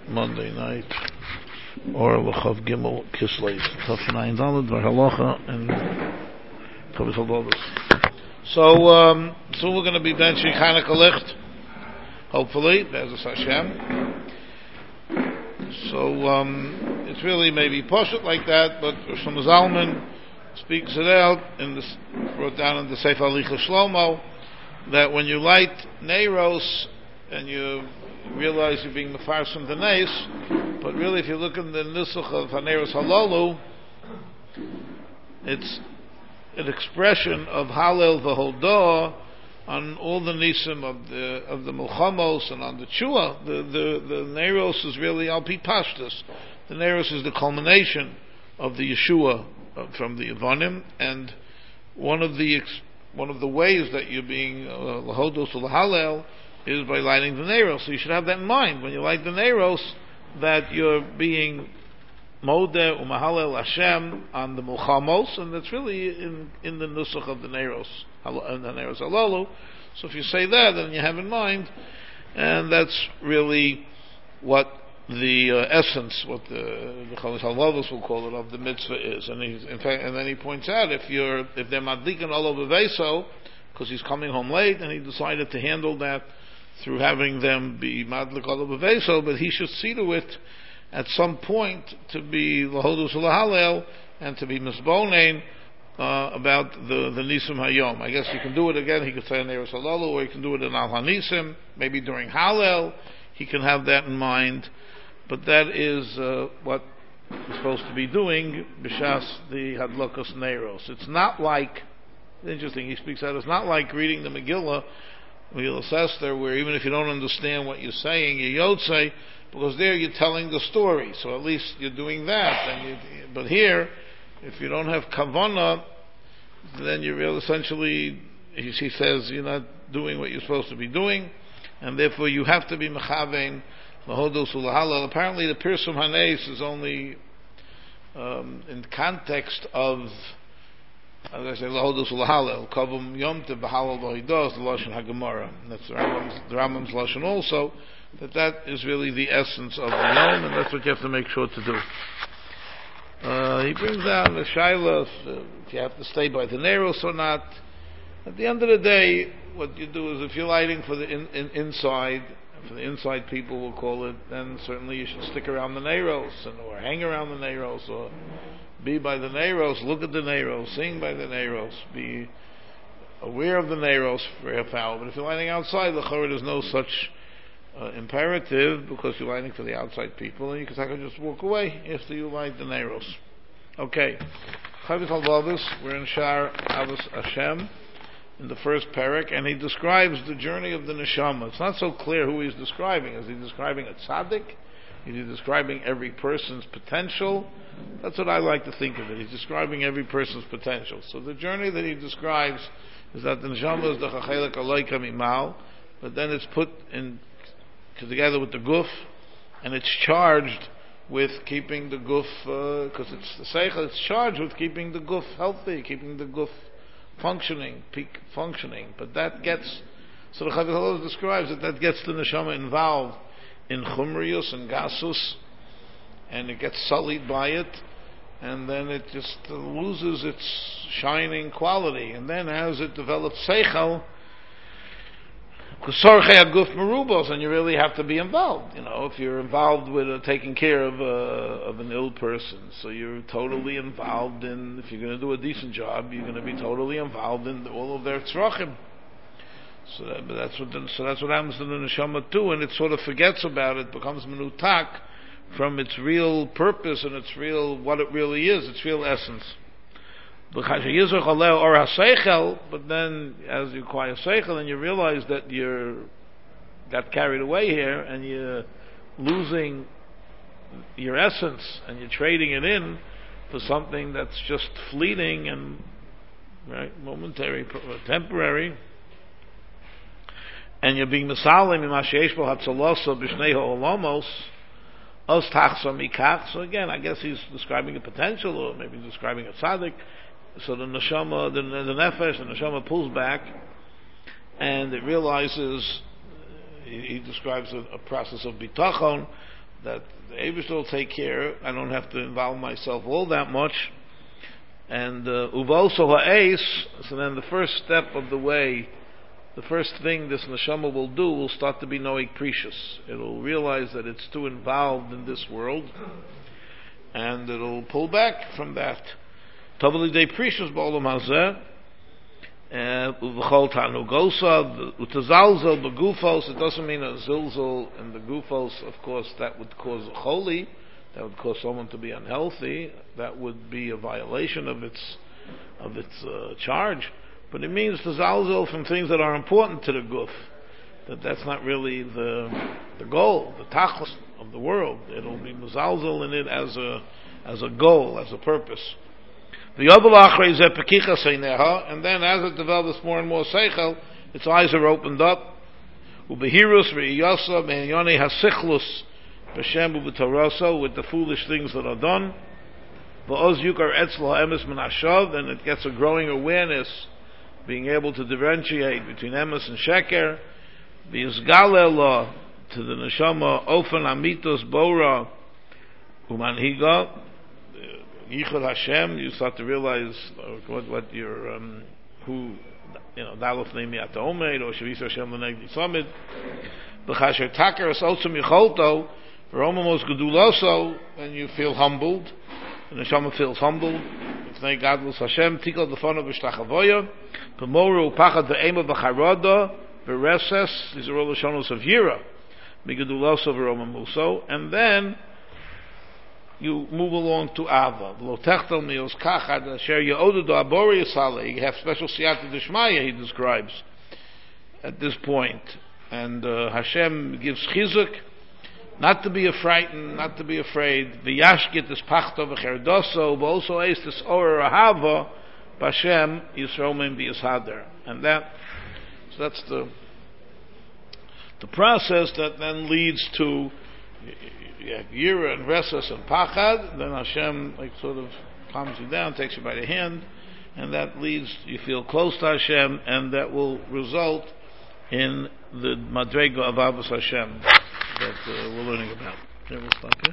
Monday night, or L'chav Gimel Kislev, Tafshin Daled, Halacha, and Chavis Halodus. So we're going to be benching Chanukah Licht, hopefully, Be'ezus Hashem. So it's really maybe poshut like that, but Shlomo Zalman speaks it out brought down in the Sefer Alicha Shlomo, that when you light Neiros and you realize you're being mefarsim the Neis, but really if you look in the Nusach of Haneros Halalu, it's an expression of Halel v'Hodah on all the nisim of the Milchamos and on the Chua. The Neiros is really Al Pi Pashtus. The Neiros is the culmination of the Yeshua from the Yevonim, and one of the ways that you're being Lahodos or Lahalel is by lighting the Neiros. So you should have that in mind when you light the Neiros, that you're being Modeh Umahalel Hashem on the Mulchamos, and that's really in the Nusach of the Neiros, and the Neiros Halalu. So if you say that, then you have in mind, and that's really what the essence, what the Chavis Halvados will call it, of the mitzvah is. And and then he points out, if they're madlikin all over Veso, because he's coming home late, and he decided to handle that through having them be madlik all over Veso, but he should see to it at some point to be lahodus lahalel and to be misbonein about the nisim hayom. I guess you can do it again. He could say Neiros Halalu, or he can do it in al hanisim, maybe during Halel. He can have that in mind. But that is what he's supposed to be doing, b'shas the hadlokas neiros. It's not like, interesting, he speaks out, it's not like reading the Megillah Esther, where even if you don't understand what you're saying, you yotzei, because there you're telling the story, so at least you're doing that. But here, if you don't have kavanah, then you really essentially, he says, you're not doing what you're supposed to be doing, and therefore you have to be mechavein Lahodos Ulahalal. Apparently the Pirsum Hanes is only in context of, as I say, Lahodos Ulahalal. Kavum Yom Te B'Halal Lohidos, the Lashon HaGemara. That's the Rambam's Lashon also, that is really the essence of the Yom, and that's what you have to make sure to do. He brings down the Shaila, if you have to stay by the Neiros or not. At the end of the day, what you do is, if you're lighting for the inside, for the inside people will call it, then certainly you should stick around the Neiros, or hang around the Neiros, or be by the Neiros, look at the Neiros, sing by the Neiros, be aware of the Neiros for a half hour. But if you're lighting outside, the Chorah, there's no such imperative, because you're lighting for the outside people, and you can just walk away after you light the Neiros. Okay. Chavis Halvados, we're in Shar Avos Hashem, in the first parak, and he describes the journey of the neshama. It's not so clear who he's describing. Is he describing a tzaddik? Is he describing every person's potential? That's what I like to think of it. He's describing every person's potential. So the journey that he describes is that the neshama is the chachelek aloika mimal, but then it's put in together with the guf, and it's charged with keeping the guf, because it's the seichel, it's charged with keeping the guf healthy, keeping the guf functioning, peak functioning. But that gets, so the Chavis Halvados describes that gets the neshama involved in chumrius and gasus, and it gets sullied by it, and then it just loses its shining quality. And then as it develops seichel, guf merubos, and you really have to be involved. If you're involved with taking care of an ill person, so you're totally involved in. If you're going to do a decent job, you're going to be totally involved in all of their tzrachim. So that's what happens to the neshama too, and it sort of forgets about it, becomes menutak from its real purpose and what it really is, its real essence. But then, as you acquire seichel, and you realize that you got carried away here, and you're losing your essence, and you're trading it in for something that's just fleeting and momentary, temporary, and you're being mesalim imasheyesh bo hatzaloso b'shnei ha'olamos, os tachsa mikach. So again, I guess he's describing a potential, or maybe describing a tzaddik. So the neshama, the nefesh, the neshama pulls back, and it realizes, he describes a process of bitachon, that the Eibush will take care. I don't have to involve myself all that much. And uvalso ha'es, so then the first step of the way, the first thing this neshama will do will start to be noig precious. It'll realize that it's too involved in this world, and it'll pull back from that. Tovali de precious ba'olam hazeh, uv'chol tanugosa, utazalzel begufos. It doesn't mean a zilzal in the gufos. Of course, that would cause a choli. That would cause someone to be unhealthy. That would be a violation of its charge. But it means to zalzel from things that are important to the guf. That's not really the goal, the tachlis of the world. It'll be muzalzel in it as a goal, as a purpose. The and then as it develops more and more seichel, its eyes are opened up. Ubehirus v'iyasa me'yoni hasichlus. With the foolish things that are done, and it gets a growing awareness, being able to differentiate between emes and sheker. To the neshama ofen amitos bora umanhiga yichud Hashem. You start to realize what your who dalaf neimi atomed or shavis Hashem l'negdi samid b'chasher taker es otzum yicholto. And you feel humbled, and the Neshama feels humbled. Thank God, Hashem. Tikal defano b'shtachavoya, b'moru upachad ve'ema b'charada v'reses. These are all the shonos of Yira. Migeduloso v'romamuso, and then you move along to Ava. Lo techtel mios kachad asher yeodu do abori yisale. You have special siyata d'shmaya. He describes at this point, and Hashem gives chizuk. Not to be frightened, not to be afraid. V'yashkit is pachto v'cherdoso, but also is this or ahava, b'Hashem yisromen v'yishader. And that's the process that then leads to Yira and Reses and Pachad. Then Hashem sort of calms you down, takes you by the hand, and that leads, you feel close to Hashem, and that will result in the Madrega of Avos Hashem that we're learning about. Okay, we'll stop here.